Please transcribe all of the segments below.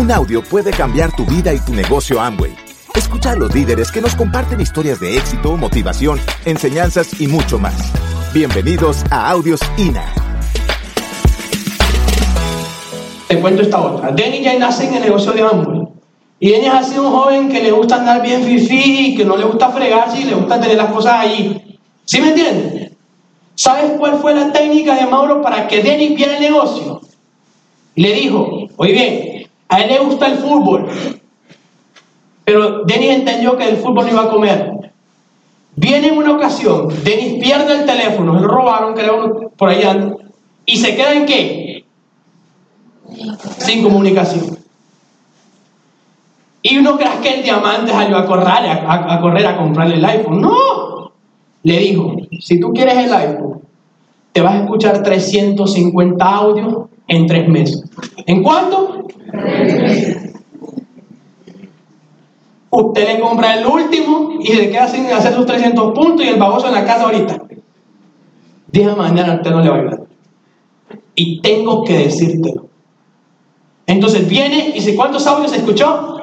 Un audio puede cambiar tu vida y tu negocio Amway. Escucha a los líderes que nos comparten historias de éxito, motivación, enseñanzas y mucho más. Bienvenidos a Audios INA. Te cuento esta otra. Dennis ya nace en el negocio de Amway. Y Dennis ha sido un joven que le gusta andar bien fifí, que no le gusta fregarse y le gusta tener las cosas allí. ¿Sí me entiendes? ¿Sabes cuál fue la técnica de Mauro para que Dennis viera el negocio? Le dijo, oye bien, a él le gusta el fútbol, pero Dennis entendió que el fútbol no iba a comer. Viene en una ocasión, Dennis pierde el teléfono, se lo robaron, creo, por allá, y se queda ¿en qué? Sin comunicación. Y uno creas que el diamante salió a correr a comprarle el iPhone. ¡No! Le dijo, si tú quieres el iPhone, te vas a escuchar 350 audios en 3 meses. ¿En cuánto? 3 meses. Usted le compra el último y se queda sin hacer sus 300 puntos y el baboso en la casa ahorita. Día mañana usted no le va a ayudar. Y tengo que decírtelo. Entonces viene y dice, ¿cuántos audios escuchó?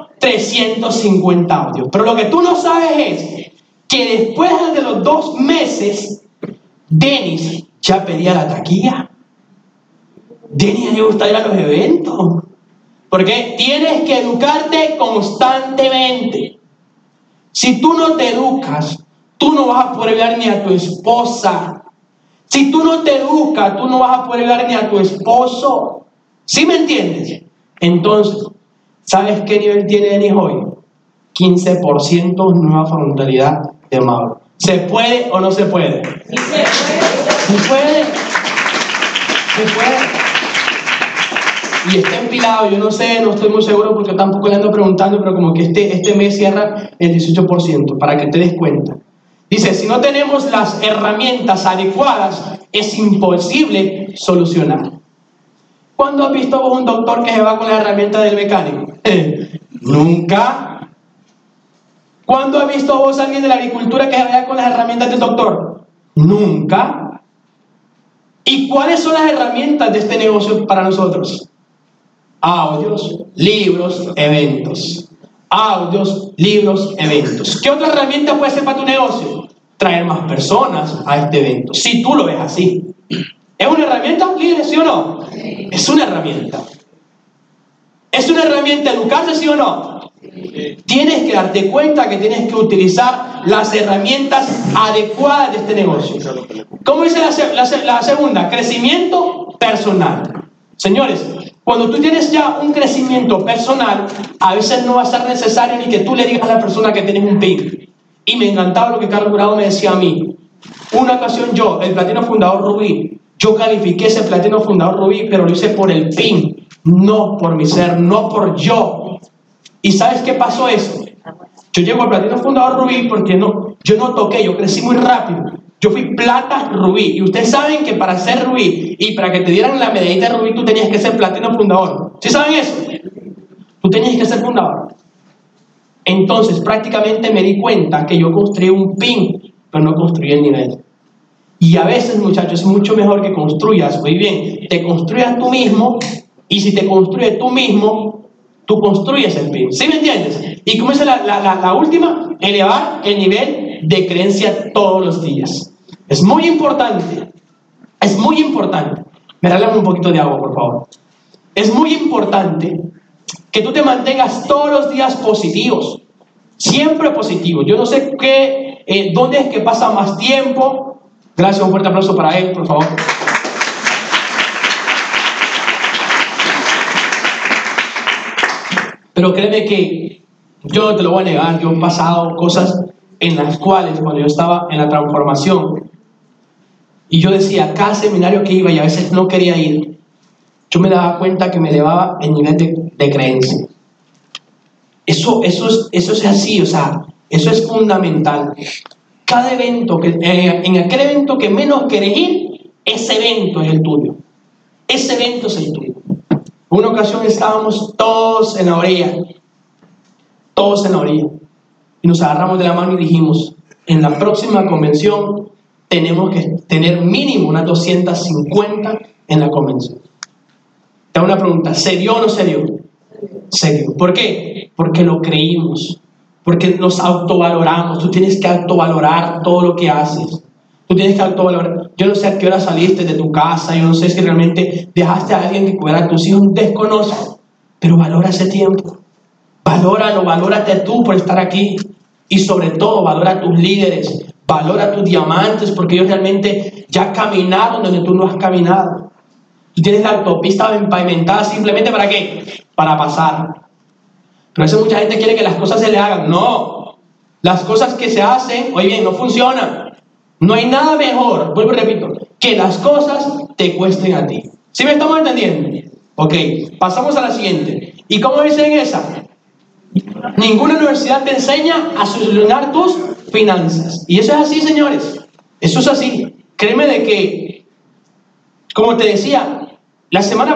350 audios. Pero lo que tú no sabes es que después de los 2 meses, Dennis ya pedía la taquilla. Dennis le gusta ir a los eventos. Porque tienes que educarte constantemente. Si tú no te educas, tú no vas a poder ayudar ni a tu esposa. Si tú no te educas, tú no vas a poder ayudar ni a tu esposo. ¿Sí me entiendes? Entonces, ¿sabes qué nivel tiene Dennis hoy? 15% nueva frontalidad de Mauro. ¿Se puede o no se puede? Sí, se puede. Se puede. Y está empilado, yo no sé, no estoy muy seguro porque tampoco le ando preguntando, pero como que este mes cierra el 18%, para que te des cuenta. Dice, si no tenemos las herramientas adecuadas, es imposible solucionar. ¿Cuándo has visto vos un doctor que se va con las herramientas del mecánico? Nunca. ¿Cuándo has visto vos a alguien de la agricultura que se vaya con las herramientas del doctor? Nunca. ¿Y cuáles son las herramientas de este negocio para nosotros? Audios, libros, eventos. Audios, libros, eventos. ¿Qué otra herramienta puede ser para tu negocio? Traer más personas a este evento. Si tú lo ves así. ¿Es una herramienta, líder, sí o no? Es una herramienta. ¿Es una herramienta educarse, sí o no? Tienes que darte cuenta que tienes que utilizar las herramientas adecuadas de este negocio. ¿Cómo dice la segunda? Crecimiento personal. Señores, cuando tú tienes ya un crecimiento personal, a veces no va a ser necesario ni que tú le digas a la persona que tienes un PIN. Y me encantaba lo que Carlos Jurado me decía a mí. Una ocasión yo, el Platino Fundador Rubí, yo califiqué ese Platino Fundador Rubí, pero lo hice por el PIN, no por mi ser, no por yo. ¿Y sabes qué pasó eso? Yo llego al Platino Fundador Rubí porque yo no toqué, yo crecí muy rápido. Yo fui plata rubí. Y ustedes saben que para ser rubí y para que te dieran la medallita de rubí, tú tenías que ser platino fundador. ¿Sí saben eso? Tú tenías que ser fundador. Entonces, prácticamente me di cuenta que yo construí un PIN, pero no construí el nivel. Y a veces, muchachos, es mucho mejor que construyas, muy bien, te construyas tú mismo, y si te construyes tú mismo, tú construyes el PIN. ¿Sí me entiendes? Y como es la última, elevar el nivel de creencia todos los días. Es muy importante. Es muy importante. Me regalan un poquito de agua, por favor. Es muy importante que tú te mantengas todos los días positivos. Siempre positivos. Yo no sé dónde es que pasa más tiempo. Gracias, un fuerte aplauso para él, por favor. Pero créeme que yo no te lo voy a negar, yo he pasado cosas en las cuales cuando yo estaba en la transformación y yo decía, cada seminario que iba y a veces no quería ir, yo me daba cuenta que me elevaba el nivel de creencia. Eso es así, o sea, eso es fundamental. Cada evento, en aquel evento que menos querés ir, ese evento es el tuyo. Ese evento es el tuyo. Una ocasión estábamos todos en la orilla, y nos agarramos de la mano y dijimos, en la próxima convención tenemos que tener mínimo unas 250 en la convención. Te hago una pregunta, ¿se dio o no se dio? serio. ¿Por qué? Porque lo creímos, porque nos autovaloramos. Tú tienes que autovalorar todo lo que haces. Tú tienes que autovalorar. Yo no sé a qué hora saliste de tu casa, yo no sé si realmente dejaste a alguien que cuidara a tus hijos, desconozco, pero valora ese tiempo. Valóralo, valórate tú por estar aquí. Y sobre todo, valora a tus líderes, valora a tus diamantes, porque ellos realmente ya caminaron donde tú no has caminado. Tú tienes la autopista pavimentada simplemente ¿para qué? Para pasar. Pero a veces mucha gente quiere que las cosas se le hagan. No, las cosas que se hacen, oye bien, no funcionan. No hay nada mejor, vuelvo y repito, que las cosas te cuesten a ti. ¿Sí me estamos entendiendo? Ok, pasamos a la siguiente. ¿Y cómo dice en esa? Ninguna universidad te enseña a solucionar tus finanzas. Y eso es así, señores. Eso es así. Créeme de que, como te decía, la semana,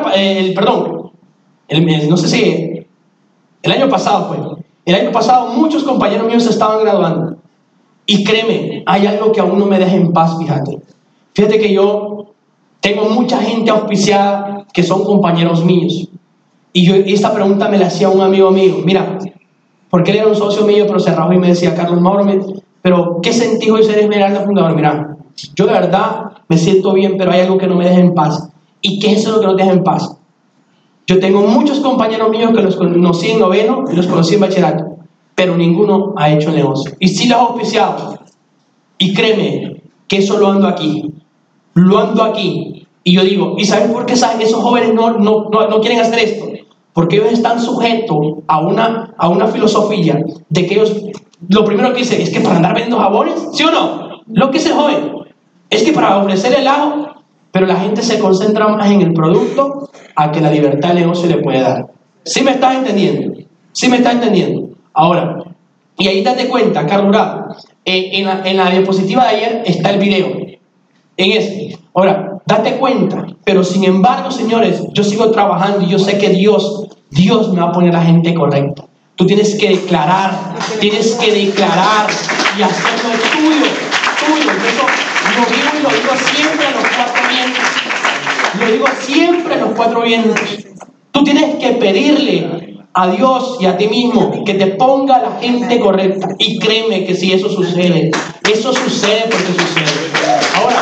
no sé si, el año pasado fue. El año pasado muchos compañeros míos se estaban graduando. Y créeme, hay algo que aún no me deja en paz, fíjate. Fíjate que yo tengo mucha gente auspiciada que son compañeros míos. Y yo esta pregunta me la hacía un amigo mío. Mira, porque él era un socio mío, pero se rajó y me decía, Carlos Mauro, pero ¿qué sentís hoy ser Esmeralda fundador? Mira, yo de verdad me siento bien, pero hay algo que no me deja en paz. ¿Y qué es eso lo que no te deja en paz? Yo tengo muchos compañeros míos que los conocí en noveno y los conocí en bachillerato, pero ninguno ha hecho negocio. Y sí los ha auspiciado. Y créeme que eso lo ando aquí. Lo ando aquí. Y yo digo, ¿y sabes por qué esos jóvenes no quieren hacer esto? Porque ellos están sujetos a una filosofía de que ellos, lo primero que dicen es que para andar vendiendo jabones, ¿sí o no? Lo que dice el joven es que para ofrecer helado, pero la gente se concentra más en el producto a que la libertad de negocio le puede dar. ¿Sí me estás entendiendo? ¿Sí me estás entendiendo? Ahora, y ahí date cuenta, Carlos, en la diapositiva de ayer está el video. En ese. Ahora, date cuenta, pero sin embargo, señores, yo sigo trabajando y yo sé que Dios me va a poner la gente correcta. Tú tienes que declarar y hacerlo tuyo. Eso lo digo y lo digo siempre a los cuatro vientos. Lo digo siempre a los cuatro vientos. Tú tienes que pedirle a Dios y a ti mismo que te ponga la gente correcta. Y créeme que si eso sucede porque sucede. Ahora,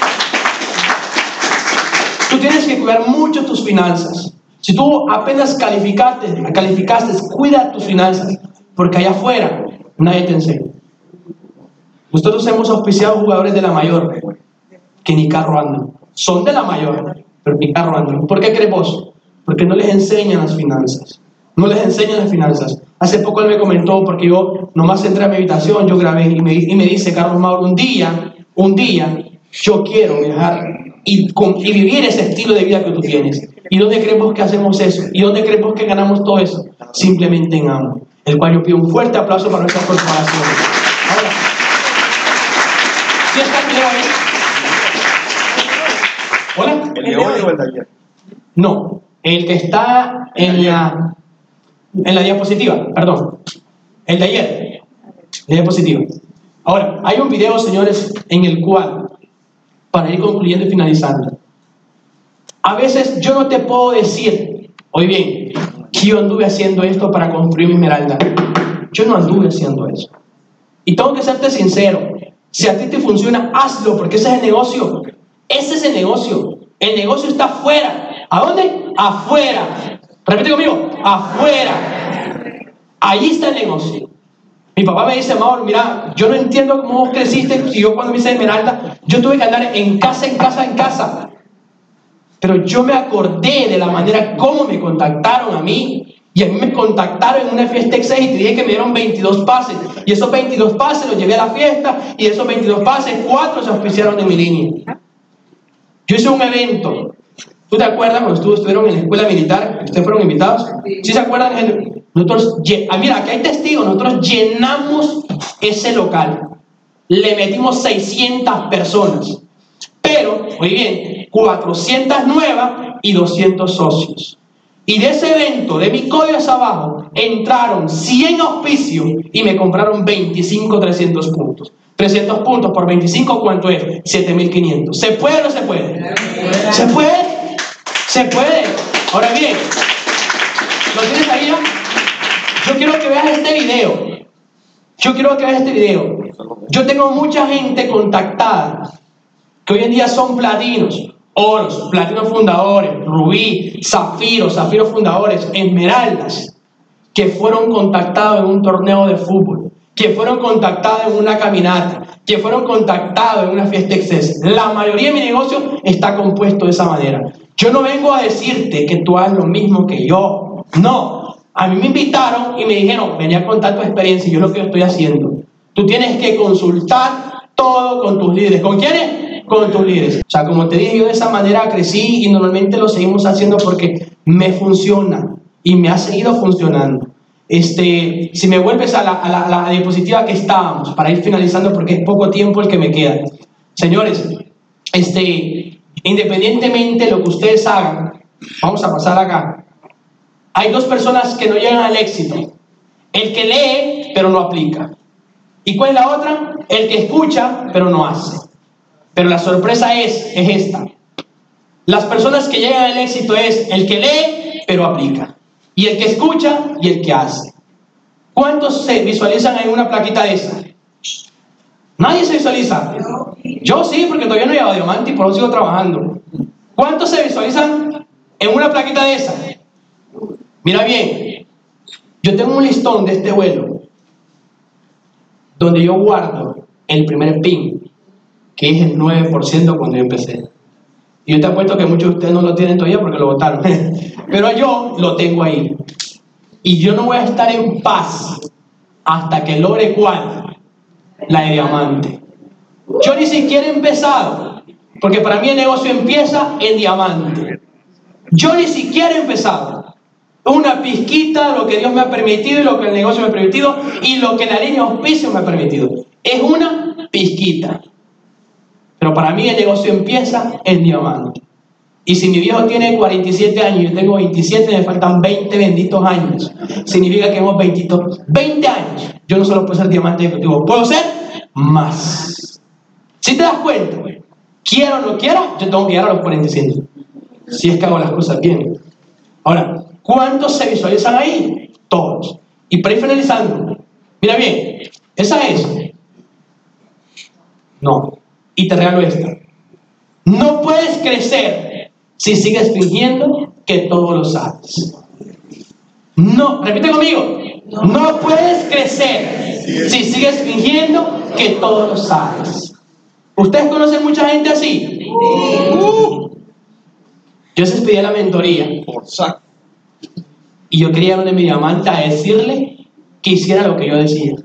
tú tienes que cuidar mucho tus finanzas. Si tú apenas calificaste, cuida tus finanzas, porque allá afuera nadie te enseña. Nosotros hemos auspiciado jugadores de la mayor que ni carro andan. Son de la mayor, pero ni carro andan. ¿Por qué crees vos? Porque no les enseñan las finanzas. No les enseñan las finanzas. Hace poco él me comentó, porque yo nomás entré a mi habitación, yo grabé y me dice, Carlos Mauro, un día, yo quiero viajar y vivir ese estilo de vida que tú tienes. ¿Y dónde creemos que hacemos eso? ¿Y dónde creemos que ganamos todo eso? Simplemente en AMO, el cual yo pido un fuerte aplauso para nuestra corporación. Ahora, ¿sí está el video ahí? ¿Hola? ¿El de hoy o el de ayer? No, el que está en la diapositiva, perdón. El de ayer, la diapositiva. Ahora, hay un video, señores, en el cual, para ir concluyendo y finalizando, a veces yo no te puedo decir, oye bien, que yo anduve haciendo esto para construir mi esmeralda. Yo no anduve haciendo eso. Y tengo que serte sincero, si a ti te funciona, hazlo, porque ese es el negocio. Ese es el negocio. El negocio está afuera. ¿A dónde? Afuera. Repite conmigo, afuera. Ahí está el negocio. Mi papá me dice, Mauro, mira, yo no entiendo cómo vos creciste. Si yo cuando me hice esmeralda, yo tuve que andar en casa. Pero yo me acordé de la manera como me contactaron a mí. Y a mí me contactaron en una fiesta X6 y te dije que me dieron 22 pases. Y esos 22 pases los llevé a la fiesta. Y esos 22 pases, 4 se auspiciaron de mi línea. Yo hice un evento. ¿Tú te acuerdas cuando estuvieron en la escuela militar? ¿Ustedes fueron invitados? ¿Sí se acuerdan? Nosotros, mira, aquí hay testigos. Nosotros llenamos ese local. Le metimos 600 personas. Pero, muy bien, 400 nuevas y 200 socios. Y de ese evento, de mi código hacia abajo, entraron 100 auspicios y me compraron 300 puntos. 300 puntos por 25, ¿cuánto es? 7.500. ¿Se puede o no se puede? ¿Se puede? Se puede. Ahora bien, ¿Lo tienes ahí ya? Yo quiero que veas este video. Yo tengo mucha gente contactada que hoy en día son platinos, oros, platinos fundadores, rubí, zafiros fundadores, esmeraldas, que fueron contactados en un torneo de fútbol, que fueron contactados en una caminata, que fueron contactados en una fiesta exces. La mayoría de mi negocio está compuesto de esa manera. Yo no vengo a decirte que tú hagas lo mismo que yo. No. A mí me invitaron y me dijeron, venía a contar tu experiencia y yo lo que yo estoy haciendo. Tú tienes que consultar todo con tus líderes. ¿Con quiénes? Con tus líderes. O sea, como te dije, yo de esa manera crecí y normalmente lo seguimos haciendo porque me funciona y me ha seguido funcionando. Si me vuelves a la diapositiva que estábamos, para ir finalizando porque es poco tiempo el que me queda. Señores, independientemente de lo que ustedes hagan, vamos a pasar acá. Hay dos personas que no llegan al éxito. El que lee, pero no aplica. ¿Y cuál es la otra? El que escucha, pero no hace. Pero la sorpresa es esta. Las personas que llegan al éxito es el que lee, pero aplica. Y el que escucha y el que hace. ¿Cuántos se visualizan en una plaquita de esa? Nadie se visualiza. Yo sí, porque todavía no he llegado a diamante y por eso sigo trabajando. ¿Cuántos se visualizan en una plaquita de esa? Mira bien, yo tengo un listón de este vuelo donde yo guardo el primer pin, que es el 9% cuando yo empecé. Y yo te apuesto que muchos de ustedes no lo tienen todavía porque lo botaron. Pero yo lo tengo ahí. Y yo no voy a estar en paz hasta que logre ¿cuál? La de diamante. Yo ni siquiera he empezado, porque para mí el negocio empieza en diamante. Yo ni siquiera he empezado. Una pizquita de lo que Dios me ha permitido y lo que el negocio me ha permitido y lo que la línea de auspicio me ha permitido. Es una pizquita. Pero para mí el negocio empieza en diamante. Y si mi viejo tiene 47 años y yo tengo 27, me faltan 20 benditos años. Significa que hemos 20 años. Yo no solo puedo ser diamante ejecutivo, puedo ser más. Si te das cuenta, quiera o no quiera, yo tengo que llegar a los 45. Si es que hago las cosas bien. Ahora, ¿cuántos se visualizan ahí? Todos. Y para ir finalizando, mira bien, esa es. No. Y te regalo esta. No puedes crecer si sigues fingiendo que todo lo sabes. No, repite conmigo. No puedes crecer si sigues fingiendo que todo lo sabes. ¿Ustedes conocen mucha gente así? Yo se pedí la mentoría. Y yo quería donde mi diamante a decirle que hiciera lo que yo decía.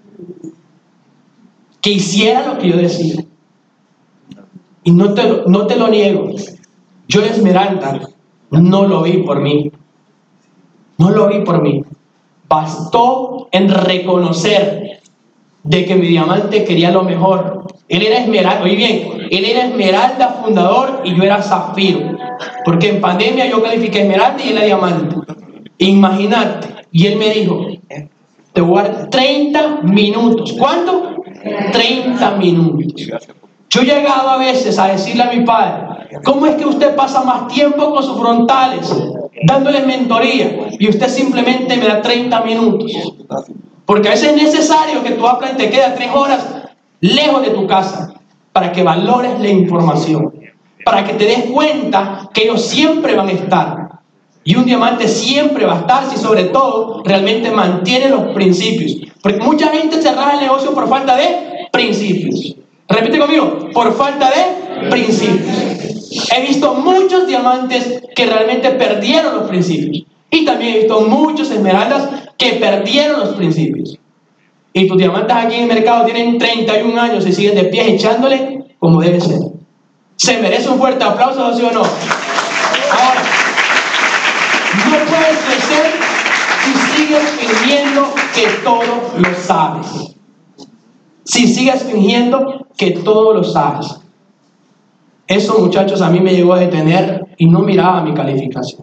Que hiciera lo que yo decía. Y no te lo niego. Yo Esmeralda no lo vi por mí. No lo vi por mí. Bastó en reconocer de que mi diamante quería lo mejor. Él era Esmeralda, oye bien, él era Esmeralda fundador y yo era Zafiro. Porque en pandemia yo califiqué Esmeralda y él era diamante. Imagínate. Y él me dijo, te voy a dar 30 minutos. ¿Cuánto? 30 minutos. Yo he llegado a veces a decirle a mi padre, ¿cómo es que usted pasa más tiempo con sus frontales, dándoles mentoría, y usted simplemente me da 30 minutos? Porque a veces es necesario que tú aprendas y te quedas 3 horas lejos de tu casa, para que valores la información, para que te des cuenta que ellos siempre van a estar. Y un diamante siempre va a estar si sobre todo realmente mantiene los principios. Porque mucha gente se raja el negocio por falta de principios. Repite conmigo, por falta de principios. He visto muchos diamantes que realmente perdieron los principios. Y también he visto muchos esmeraldas que perdieron los principios. Y tus diamantes aquí en el mercado tienen 31 años y siguen de pie echándole como debe ser. ¿Se merece un fuerte aplauso, sí o no? Ahora, no puedes crecer si sigues fingiendo que todo lo sabes. Si sigues fingiendo que todo lo sabes. Eso, muchachos, a mí me llegó a detener y no miraba mi calificación.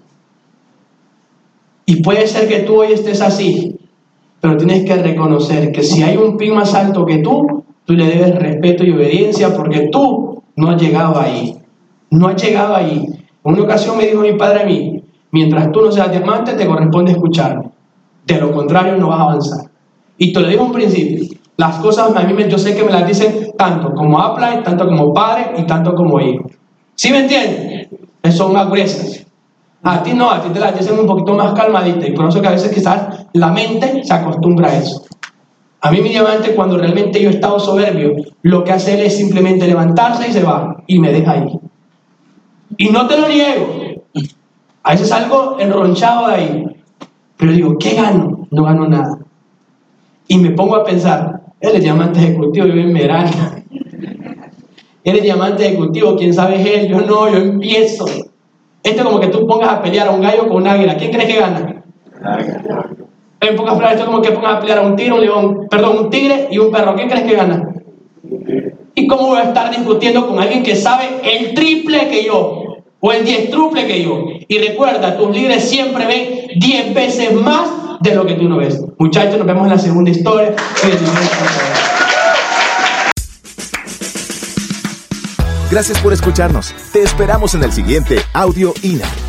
Y puede ser que tú hoy estés así, pero tienes que reconocer que si hay un pin más alto que tú le debes respeto y obediencia porque tú no has llegado ahí. No has llegado ahí. En una ocasión me dijo mi padre a mí, Mientras tú no seas diamante, te corresponde escucharme. De lo contrario, no vas a avanzar. Y te lo digo en principio. Las cosas yo sé que me las dicen tanto como Apple, tanto como padre y tanto como hijo. ¿Sí me entiendes? Son más gruesas. A ti no, a ti te las dicen un poquito más calmadita. Y por eso que a veces quizás la mente se acostumbra a eso. A mí mi diamante, cuando realmente yo he estado soberbio, lo que hace él es simplemente levantarse y se va. Y me deja ahí. Y no te lo niego. A veces salgo enronchado de ahí. Pero digo, ¿qué gano? No gano nada. Y me pongo a pensar, él es diamante ejecutivo, yo en Merana. Él es diamante ejecutivo, quién sabe es él, yo no, yo empiezo. Esto es como que tú pongas a pelear a un gallo con un águila. ¿Quién crees que gana? En pocas palabras, esto es como que pongas a pelear a un tigre, un tigre y un perro. ¿Quién crees que gana? ¿Y cómo voy a estar discutiendo con alguien que sabe el triple que yo? O el 10-truple que yo. Y recuerda, tus líderes siempre ven 10 veces más de lo que tú no ves. Muchachos, nos vemos en la segunda historia. Gracias por escucharnos. Te esperamos en el siguiente Audio INA.